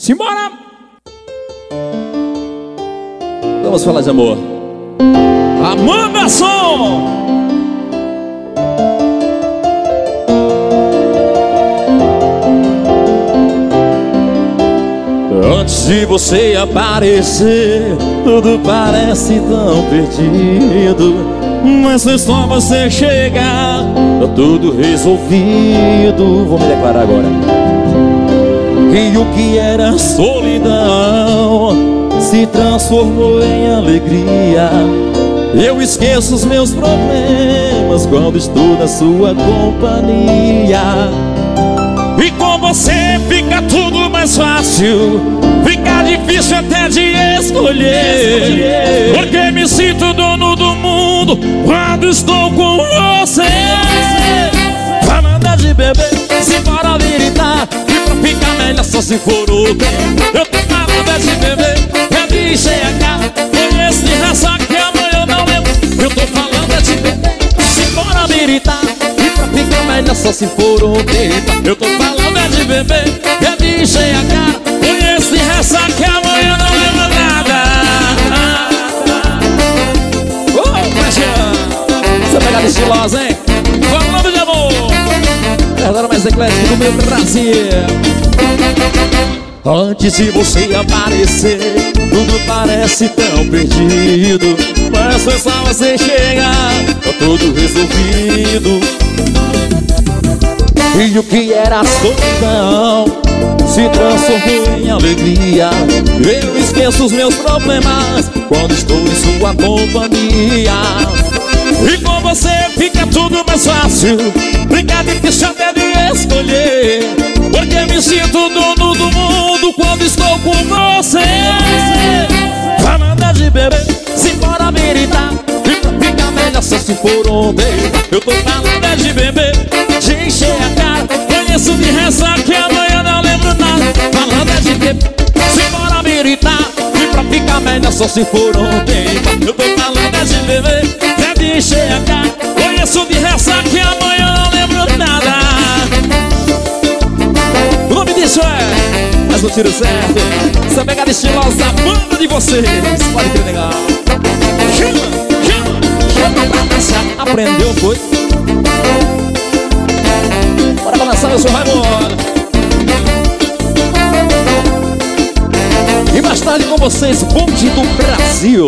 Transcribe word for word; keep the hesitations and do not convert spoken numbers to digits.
Simbora! Vamos falar de amor. Amanda Som! Antes de você aparecer, tudo parece tão perdido, mas foi só você chegar, tá tudo resolvido. Vou me declarar agora. E o que era solidão se transformou em alegria. Eu esqueço os meus problemas quando estou na sua companhia. E com você fica tudo mais fácil, fica difícil até de escolher, porque me sinto dono do mundo quando estou com você. Amanda de bebê, simbora gritar, e pra ficar melhor só se for outro. Eu tô falando de bebê, é de encher a cara, conheço de raça que amanhã eu não lembro. Eu tô falando de bebê, simbora gritar, e pra ficar melhor só se for outro. Eu tô falando é de bebê, é de encher a cara, conheço de raça que amanhã não lembro nada. Ô, oh, paixão, essa pegada estilosa, hein? Falando de amor, verdade mais eclético do meu Brasil. Antes de você aparecer, tudo parece tão perdido, mas foi só você chegar, tá tudo resolvido. E o que era solidão se transformou em alegria. Eu esqueço os meus problemas quando estou em sua companhia. E com você fica tudo mais fácil, fica difícil até de escolher, porque me sinto dono do mundo quando estou com você. Amanda de bebê, simbora gritar, e pra ficar melhor só se for ontem. Eu tô falando é de bebê, de encher a cara, conheço de reza que amanhã não lembro nada. Falando é de bebê, simbora gritar, e pra ficar melhor só se for ontem. Eu tô falando é de bebê, é de encher a cara, conheço de reza que amanhã não lembro nada. O nome disso é Mas no Tiro Certo. Essa pegada estilosa, banda de vocês, pode crer legal. Chama, chama, chama pra dançar. Aprendeu, foi? Bora balançar, eu sou Raimundo. E mais tarde com vocês, Bonde do Brasil.